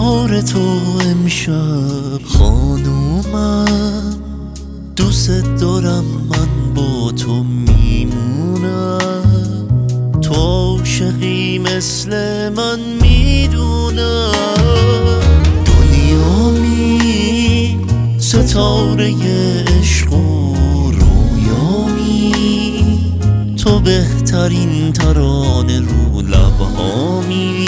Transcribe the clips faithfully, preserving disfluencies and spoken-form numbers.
دیدار تو امشب خانومم، دوست دارم من با تو میمونم، تو عاشقی مثل من میدونم، دنیا می ستاره عشق و رویامی، تو بهترین ترانه رو لبهامی،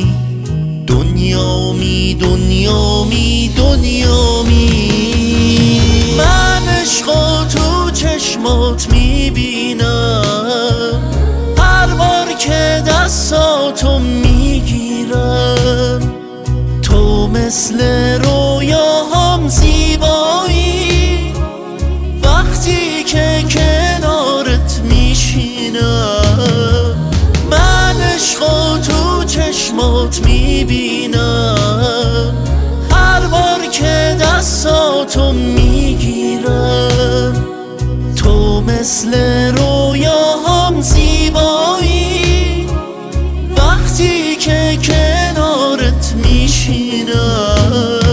دنیا می دنیا می دنیا می من عشقا تو چشمات میبینم، هر بار که دستاتو میگیرم، تو مثل رویاهام زیبایی، وقتی که کنارت میشینم، من عشقا تو چشمات میبینم، هر بار که دستاتو میگیرم، تو مثل رویاهام زیبایی، وقتی که کنارت میشینم.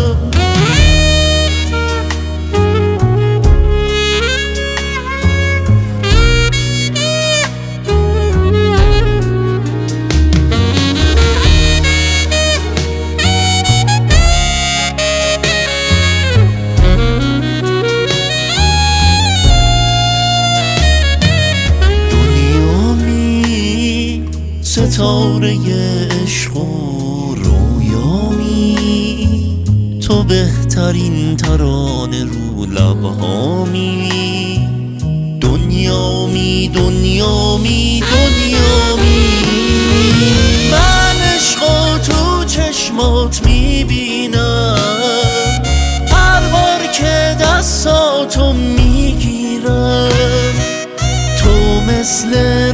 ستاره عشق و رویامی، تو بهترین ترانه رو لبهامی، دنیا می دنیا می دنیا می من عشقا تو چشمات میبینم، هر بار که دستاتو میگیرم، تو مثل